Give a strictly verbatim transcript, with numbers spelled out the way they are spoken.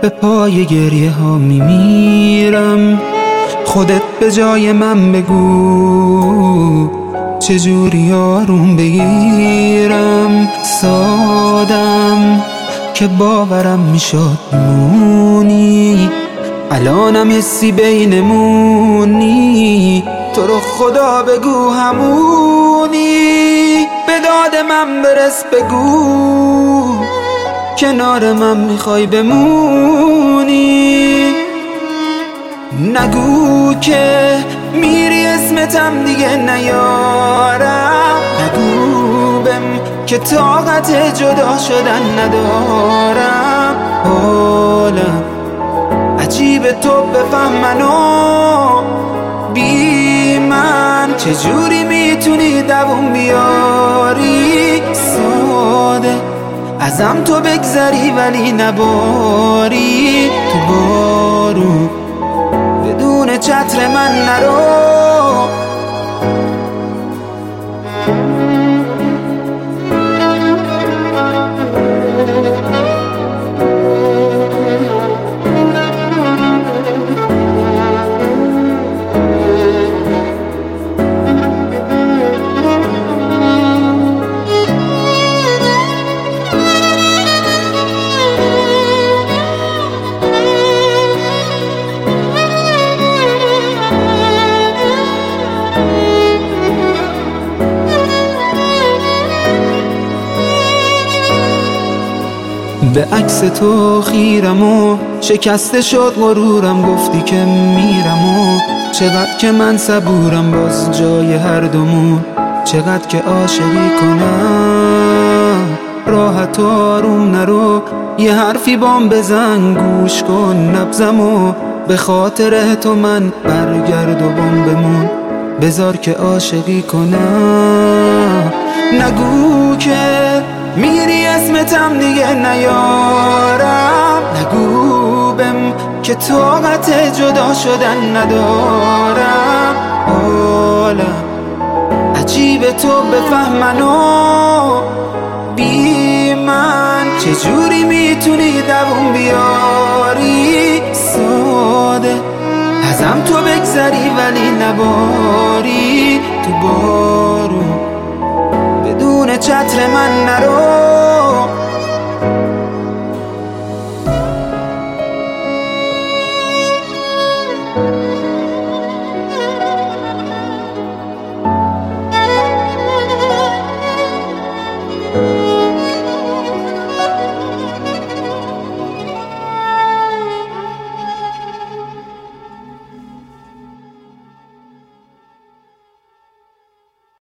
به پای گریه ها میمیرم. خودت به جای من بگو چجوری آروم بگیرم. سادم که باورم میشد مونی، الانم حسی بینمونی. تو رو خدا بگو همونی، به داد من برس بگو کنار من میخوای بمونی. نگو که میری اسمتم دیگه نیارم. نگو بهم که طاقت جدا شدن ندارم. حالم عجیب تو بفهم منو بی من چجوری میتونی دووم بیاری. ساده ازم تو بگذری ولی نباری. تو بارو بدون چتر من نرو. به عکس تو خیرم و شکسته شد غرورم. گفتی که میرم و چقدر که من صبورم باز جای هر دومون. چقدر که عاشقی کنم راحت و آروم نرو. یه حرفی بام بزن گوش کن نبزم و به خاطر تو من برگرد و بام بمون. بذار که عاشقی کنم. نگو که میری اسمتم دیگه نیارم. نگو بهم که طاقت جدا شدن ندارم. حالم عجیب تو بفهم منو بی من چجوری میتونی دووم بیاری. ساده ازم تو بگذری ولی نباری. تو بارو بدون چتر من نرو.